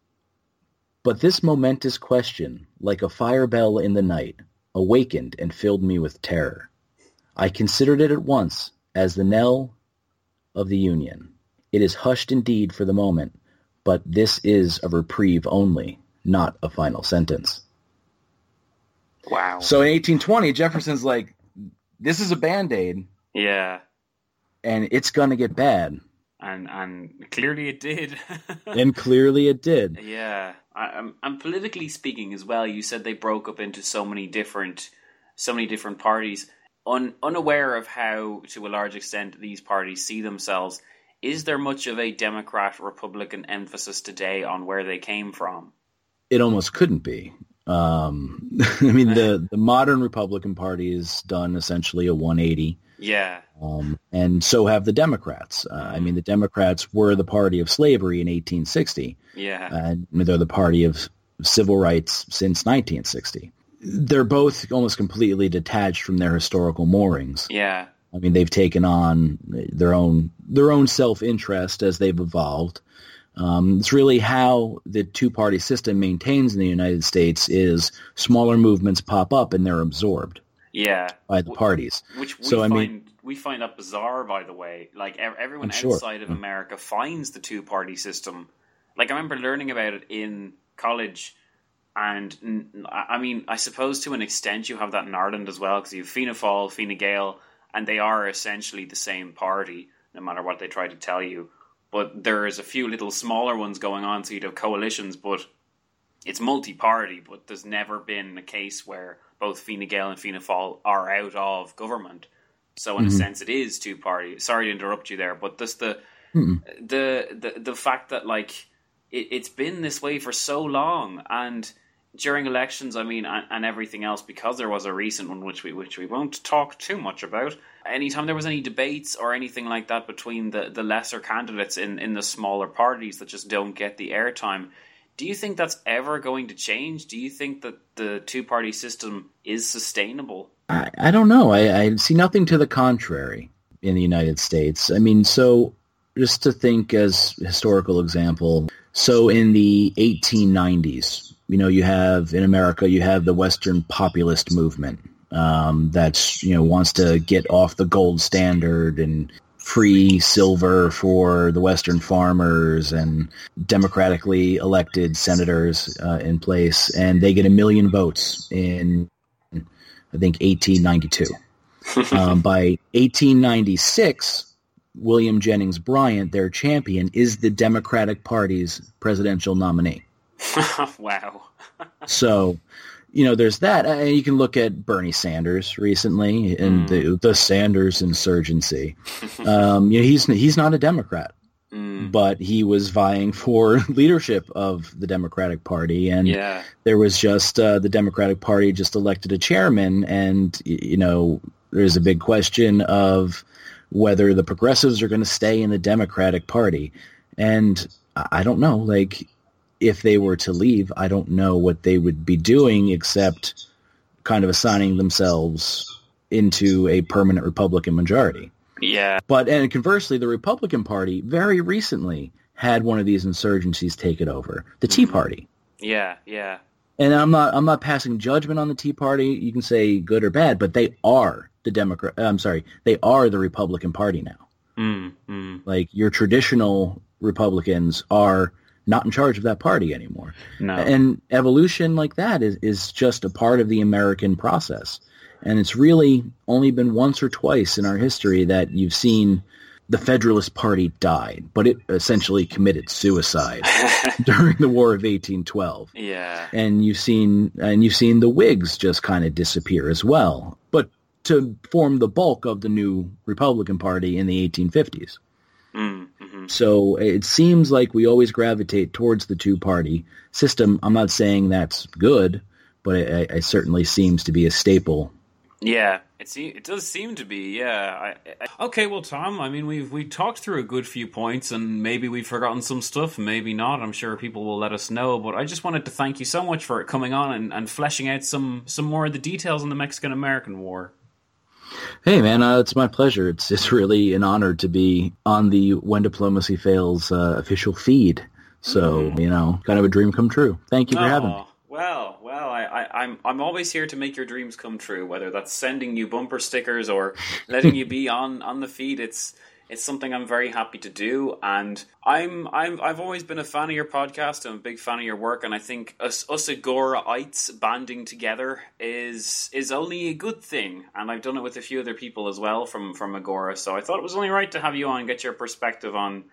"But this momentous question, like a fire bell in the night, awakened and filled me with terror. I considered it at once as the knell of the Union. It is hushed indeed for the moment, but this is a reprieve only, not a final sentence." Wow. So in eighteen twenty, Jefferson's like, this is a Band-Aid. Yeah. And it's going to get bad. And and clearly it did. And clearly it did. Yeah. I, and politically speaking as well, you said they broke up into so many different, so many different parties. Un, unaware of how, to a large extent, these parties see themselves, is there much of a Democrat-Republican emphasis today on where they came from? It almost couldn't be. Um, I mean, the, the modern Republican Party has done essentially a one eighty. Yeah. Um, and so have the Democrats. Uh, I mean, the Democrats were the party of slavery in eighteen sixty. Yeah. And they're the party of civil rights since nineteen sixty. They're both almost completely detached from their historical moorings. Yeah. I mean, they've taken on their own their own self-interest as they've evolved. Um, it's really how the two-party system maintains in the United States is smaller movements pop up and they're absorbed. Yeah. By the parties. Which we so, find I mean, we find that bizarre, by the way. Like, everyone I'm sure. outside of America finds the two-party system. Like, I remember learning about it in college, and I mean, I suppose to an extent you have that in Ireland as well, because you have Fianna Fáil, Fine Gael, and they are essentially the same party, no matter what they try to tell you. But there's a few little smaller ones going on, so you'd have coalitions, but it's multi-party, but there's never been a case where both Fine Gael and Fianna Fáil are out of government. So in mm-hmm. a sense, it is two-party. Sorry to interrupt you there, but just the mm-hmm. the, the the fact that, like, it, it's been this way for so long, and during elections, I mean, and, and everything else, because there was a recent one which we which we won't talk too much about. Anytime there was any debates or anything like that between the, the lesser candidates in, in the smaller parties that just don't get the airtime, do you think that's ever going to change? Do you think that the two-party system is sustainable? I, I don't know. I, I see nothing to the contrary in the United States. I mean, so just to think as historical example, so in the eighteen nineties, you know, you have in America, you have the Western populist movement um, that's, you know, wants to get off the gold standard and free silver for the Western farmers and democratically elected senators uh, in place. And they get a million votes in, I think, eighteen ninety-two. um, by eighteen ninety-six, William Jennings Bryan, their champion, is the Democratic Party's presidential nominee. Wow. So, you know, there's that. And you can look at Bernie Sanders recently and mm. the the Sanders insurgency. Um, you know, he's he's not a Democrat, mm. but he was vying for leadership of the Democratic Party, and yeah. there was just uh, the Democratic Party just elected a chairman, and you know, there's a big question of whether the progressives are going to stay in the Democratic Party, and I don't know, like. If they were to leave, I don't know what they would be doing except kind of assigning themselves into a permanent Republican majority. Yeah. But and conversely, the Republican Party very recently had one of these insurgencies take it over, the Tea Party. Yeah, yeah. And I'm not I'm not passing judgment on the Tea Party. You can say good or bad, but they are the Democrat. I'm sorry, they are the Republican Party now. Mm, mm. Like your traditional Republicans are not in charge of that party anymore. No. And evolution like that is, is just a part of the American process. And it's really only been once or twice in our history that you've seen the Federalist Party die, but it essentially committed suicide during the War of eighteen twelve. Yeah. And you've seen and you've seen the Whigs just kind of disappear as well, but to form the bulk of the new Republican Party in the eighteen fifties. Mm-hmm. So it seems like we always gravitate towards the two-party system. I'm not saying that's good, but it, it certainly seems to be a staple. Yeah, it se- it does seem to be. Yeah. I, I... Okay, well, Tom, I mean, we've we talked through a good few points, and maybe we've forgotten some stuff, maybe not. I'm sure people will let us know. But I just wanted to thank you so much for coming on and, and fleshing out some some more of the details on the Mexican-American War. Hey, man, uh, it's my pleasure. It's it's really an honor to be on the When Diplomacy Fails uh, official feed. So, mm. you know, kind of a dream come true. Thank you for oh, having me. Well, well, I, I, I'm I'm always here to make your dreams come true, whether that's sending you bumper stickers or letting you be on, on the feed. It's it's something I'm very happy to do, and I'm I'm I've always been a fan of your podcast. I'm a big fan of your work, and I think us us Agoraites banding together is is only a good thing. And I've done it with a few other people as well from, from Agora, so I thought it was only right to have you on and get your perspective on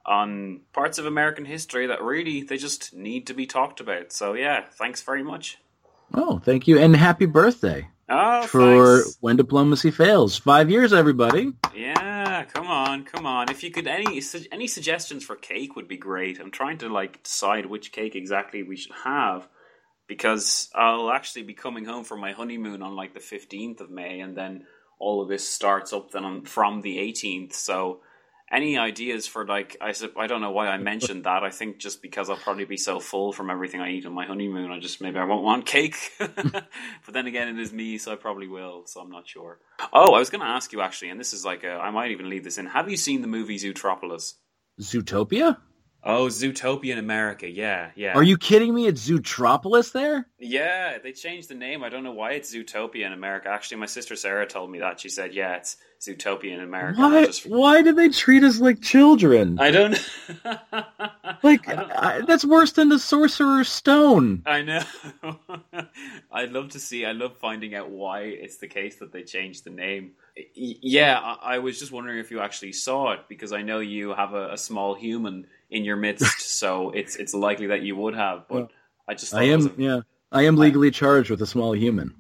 on parts of American history that really they just need to be talked about. So yeah, thanks very much. Oh, thank you, and happy birthday. Oh, for thanks. When Diplomacy Fails. Five years, everybody. Yeah, come on, come on. If you could, any any suggestions for cake would be great. I'm trying to like decide which cake exactly we should have, because I'll actually be coming home from my honeymoon on like the fifteenth of May, and then all of this starts up then on, from the eighteenth. So any ideas for like, I, I don't know why I mentioned that. I think just because I'll probably be so full from everything I eat on my honeymoon, I just, maybe I won't want cake. But then again, it is me, so I probably will, so I'm not sure. Oh, I was going to ask you actually, and this is like a, I might even leave this in. Have you seen the movie Zootropolis? Zootopia? Oh, Zootopia in America, yeah, yeah. Are you kidding me? It's Zootropolis there? Yeah, they changed the name. I don't know why it's Zootopia in America. Actually, my sister Sarah told me that. She said, yeah, it's Zootopia in America. Why, just... why did they treat us like children? I don't know. Like, I don't... I, that's worse than the Sorcerer's Stone. I know. I'd love to see, I love finding out why it's the case that they changed the name. Yeah, I, I was just wondering if you actually saw it, because I know you have a, a small human in your midst, so it's it's likely that you would have, but well, I just thought I am, it was a... yeah. I am legally I... charged with a small human.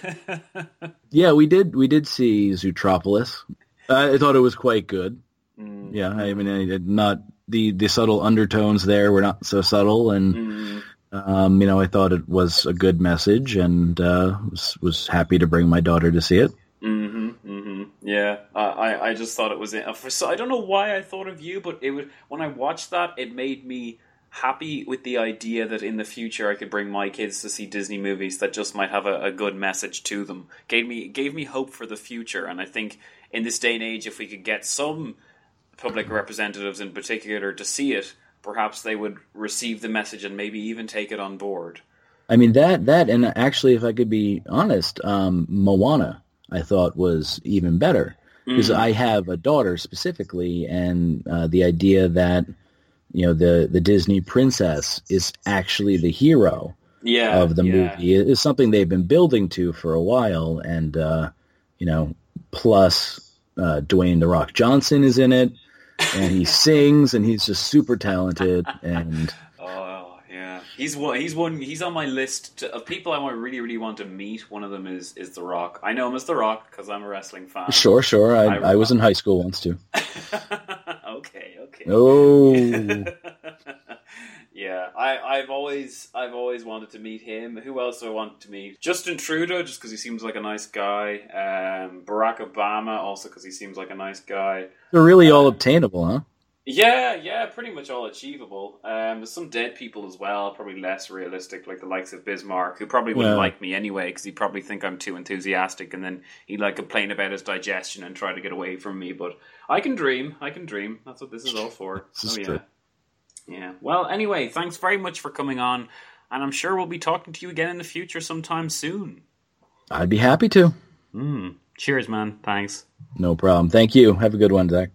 Yeah, we did we did see Zootropolis. Uh, I thought it was quite good. Mm. Yeah, I mean, I, not the, the subtle undertones there were not so subtle, and mm. um, you know, I thought it was a good message, and uh, was was happy to bring my daughter to see it. Mm-hmm, mm-hmm. Yeah, uh, I I just thought it was. So I don't know why I thought of you, but it would when I watched that, it made me happy with the idea that in the future I could bring my kids to see Disney movies that just might have a, a good message to them. Gave me gave me hope for the future, and I think in this day and age, if we could get some public representatives in particular to see it, perhaps they would receive the message and maybe even take it on board. I mean, that that and actually, if I could be honest, um, Moana I thought was even better, because mm. I have a daughter specifically, and uh, the idea that, you know, the, the Disney princess is actually the hero yeah, of the yeah. movie is something they've been building to for a while, and uh, you know, plus uh, Dwayne "The Rock" Johnson is in it, and he sings, and he's just super talented, and. He's one. He's one. He's on my list to, of people I want really, really want to meet. One of them is, is The Rock. I know him as The Rock because I'm a wrestling fan. Sure, sure. I, I, I was in high school once too. okay, okay. Oh. Yeah, I, I've always, I've always wanted to meet him. Who else do I want to meet? Justin Trudeau, just because he seems like a nice guy. Um, Barack Obama, also because he seems like a nice guy. They're really um, all obtainable, huh? Yeah, yeah, pretty much all achievable. Um, there's some dead people as well, probably less realistic, like the likes of Bismarck, who probably wouldn't yeah. like me anyway, because he'd probably think I'm too enthusiastic, and then he'd like complain about his digestion and try to get away from me. But I can dream, I can dream. That's what this is all for. This oh, is yeah. true. Yeah. Well, anyway, thanks very much for coming on, and I'm sure we'll be talking to you again in the future sometime soon. I'd be happy to. Mm. Cheers, man. Thanks. No problem. Thank you. Have a good one, Zach.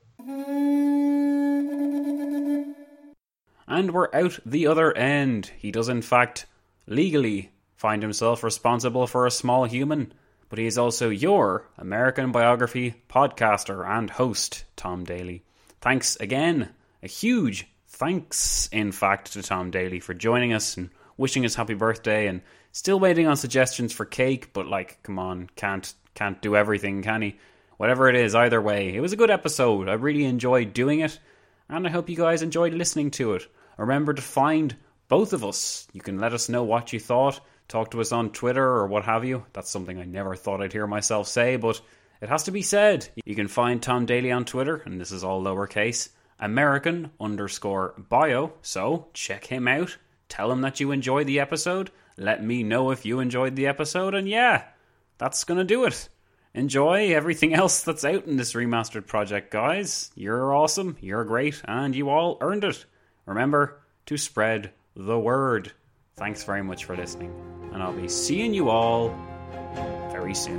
And we're out the other end. He does, in fact, legally find himself responsible for a small human, but he is also your American biography podcaster and host, Tom Daly. Thanks again. A huge thanks, in fact, to Tom Daly for joining us and wishing us happy birthday, and still waiting on suggestions for cake, but, like, come on, can't can't do everything, can he? Whatever it is, either way, it was a good episode. I really enjoyed doing it, and I hope you guys enjoyed listening to it. Remember to find both of us. You can let us know what you thought. Talk to us on Twitter or what have you. That's something I never thought I'd hear myself say, but it has to be said. You can find Tom Daly on Twitter, and this is all lowercase, American underscore bio. So check him out. Tell him that you enjoyed the episode. Let me know if you enjoyed the episode. And yeah, that's going to do it. Enjoy everything else that's out in this remastered project, guys. You're awesome. You're great. And you all earned it. Remember to spread the word. Thanks very much for listening, and I'll be seeing you all very soon.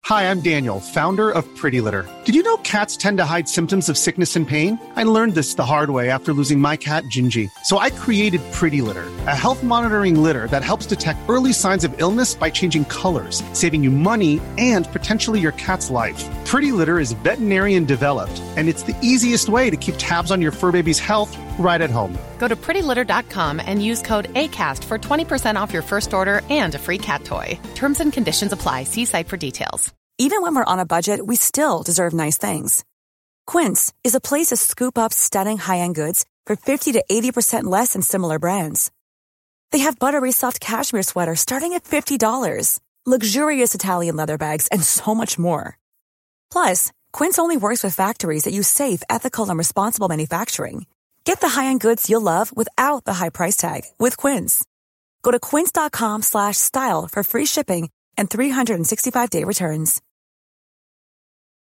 Hi, I'm Daniel, founder of Pretty Litter. Did you know cats tend to hide symptoms of sickness and pain? I learned this the hard way after losing my cat, Gingy. So I created Pretty Litter, a health monitoring litter that helps detect early signs of illness by changing colors, saving you money and potentially your cat's life. Pretty Litter is veterinarian developed, and it's the easiest way to keep tabs on your fur baby's health right at home. Go to pretty litter dot com and use code ACAST for twenty percent off your first order and a free cat toy. Terms and conditions apply. See site for details. Even when we're on a budget, we still deserve nice things. Quince is a place to scoop up stunning high-end goods for fifty to eighty percent less than similar brands. They have buttery soft cashmere sweaters starting at fifty dollars, luxurious Italian leather bags, and so much more. Plus, Quince only works with factories that use safe, ethical, and responsible manufacturing. Get the high-end goods you'll love without the high price tag with Quince. Go to quince dot com slash style for free shipping and three sixty-five day returns.